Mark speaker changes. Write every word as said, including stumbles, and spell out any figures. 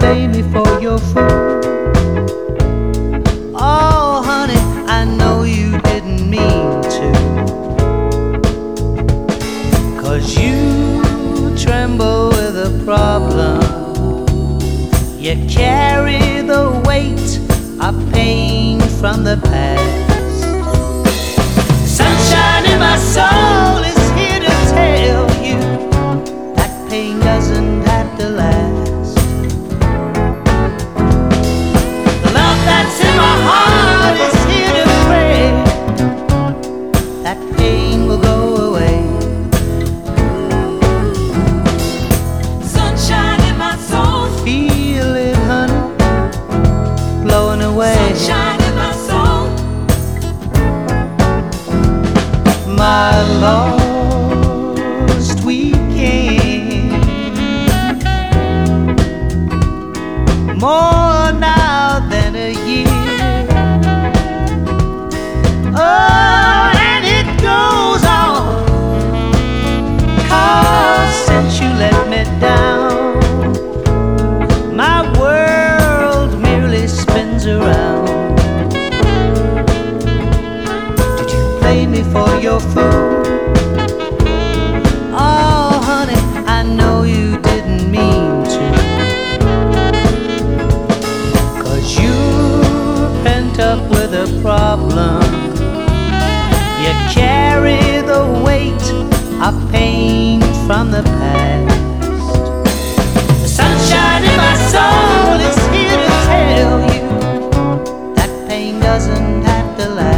Speaker 1: blame me for your food. Oh, honey, I know you didn't mean to, 'cause you tremble with a problem. You carry the weight of pain from the past. Sunshine in my soul is here to tell you that pain doesn't have to last. The love that's in my heart is here to pray that pain will go away.
Speaker 2: Sunshine in my soul,
Speaker 1: Feel it, honey, blowing away.
Speaker 2: sunshine in my soul,
Speaker 1: My lost weekend, more now than a year. Oh, and it goes on, 'cause since you let me down, my world merely spins around. Did you blame me for your food? Oh, honey, I know you didn't mean to, 'cause you're pent up with a problem. You carry the weight of pain from the past. The sunshine in my soul is here to tell you that pain doesn't have to last.